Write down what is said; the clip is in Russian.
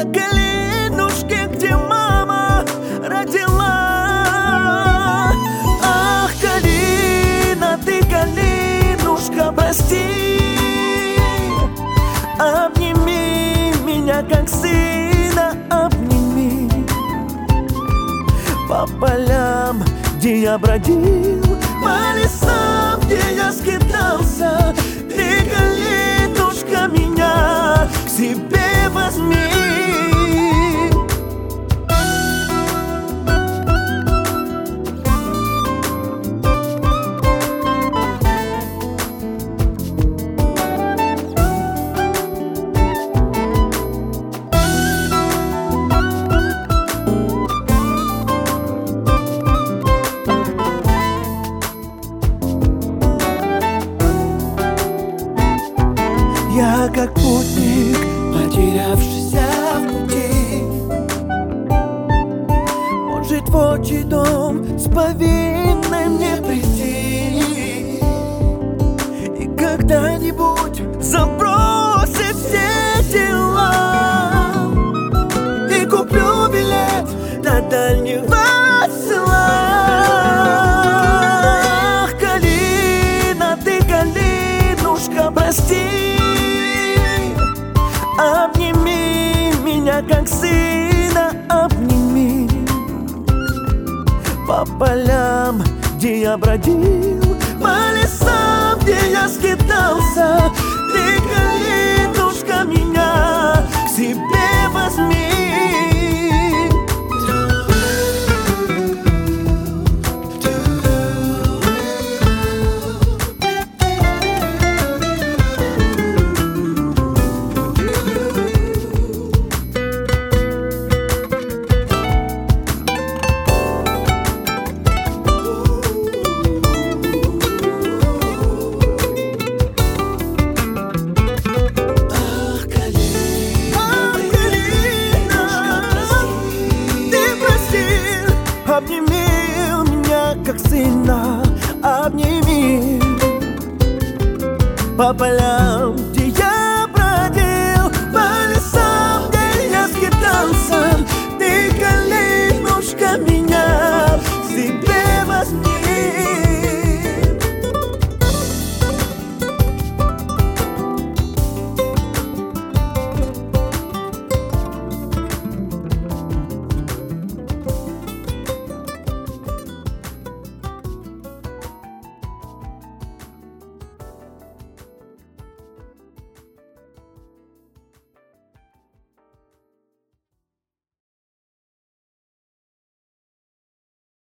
на коленушке, где мама родила. Ах, Калина, ты, Калинушка, прости, обними меня, как сына, обними. По полям, где я бродил, по лесам, где я скитался, ты, Калинушка, меня к себе возьми. Я как путник, потерявшийся в пути, может в отчий дом с повинной мне прийти, и когда-нибудь забросить все дела и куплю билет до дальнего села. Ах, Калина, ты, Калинушка, прости, обними меня, как сына, обними. По полям, где я бродил, по лесам, где я скитался, ты, Калинушка, меня к себе возьми. Обними меня, как сына, обними. По полям, где я бродил, по лесам, где я скитался, ты, Калинушка, меня к себе возьми.